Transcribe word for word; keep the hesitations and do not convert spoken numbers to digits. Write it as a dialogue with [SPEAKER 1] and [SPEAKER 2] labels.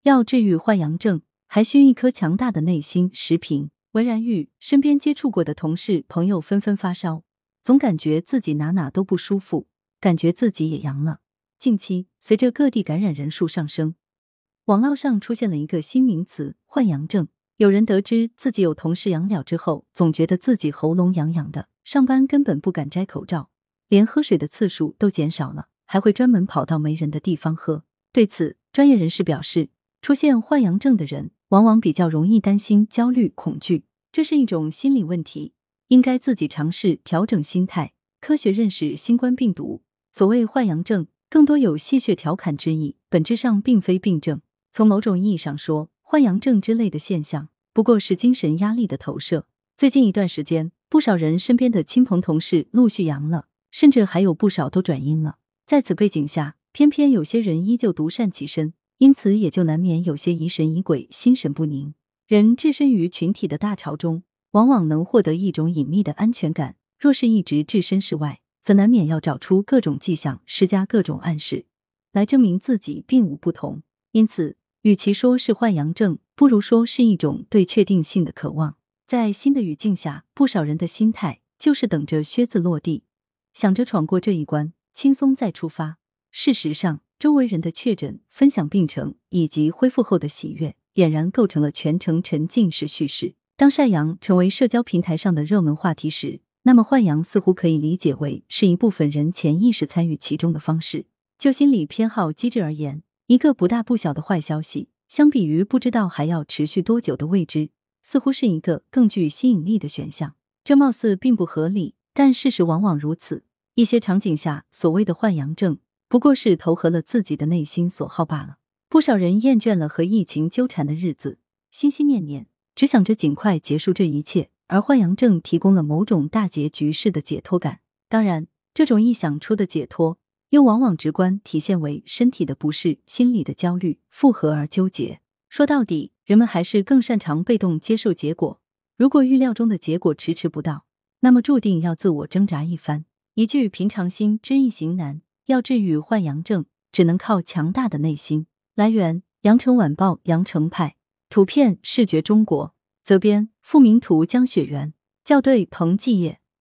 [SPEAKER 1] 要治愈患阳症，还需一颗强大的内心。时评：文然玉，身边接触过的同事朋友纷纷发烧，总感觉自己哪哪都不舒服，感觉自己也阳了。近期，随着各地感染人数上升，网络上出现了一个新名词——患阳症。有人得知自己有同事阳了之后，总觉得自己喉咙痒痒的，上班根本不敢摘口罩，连喝水的次数都减少了，还会专门跑到没人的地方喝。对此，专业人士表示，出现患阳症的人往往比较容易担心、焦虑、恐惧，这是一种心理问题，应该自己尝试调整心态，科学认识新冠病毒。所谓患阳症，更多有戏谑调侃之意，本质上并非病症。从某种意义上说，患阳症之类的现象不过是精神压力的投射。最近一段时间，不少人身边的亲朋同事陆续阳了，甚至还有不少都转阴了。在此背景下，偏偏有些人依旧独善其身，因此也就难免有些疑神疑鬼、心神不宁。人置身于群体的大潮中，往往能获得一种隐秘的安全感，若是一直置身事外，则难免要找出各种迹象，施加各种暗示，来证明自己并无不同。因此，与其说是患阳症，不如说是一种对确定性的渴望。在新的语境下，不少人的心态就是等着靴子落地，想着闯过这一关，轻松再出发。事实上，周围人的确诊、分享病程以及恢复后的喜悦，俨然构成了全程沉浸式叙事。当晒阳成为社交平台上的热门话题时，那么患阳似乎可以理解为是一部分人潜意识参与其中的方式。就心理偏好机制而言，一个不大不小的坏消息，相比于不知道还要持续多久的未知，似乎是一个更具吸引力的选项。这貌似并不合理，但事实往往如此。一些场景下，所谓的患阳症，不过是投合了自己的内心所好罢了。不少人厌倦了和疫情纠缠的日子，心心念念，只想着尽快结束这一切，而患阳症提供了某种大结局式的解脱感。当然，这种一想出的解脱，又往往直观体现为身体的不适、心理的焦虑，复合而纠结。说到底，人们还是更擅长被动接受结果。如果预料中的结果迟迟不到，那么注定要自我挣扎一番。一句平常心，知易行难，要治愈患阳症，只能靠强大的内心。来源：羊城晚报羊城派，图片：视觉中国，责编：付明图江雪源，校对：彭继业。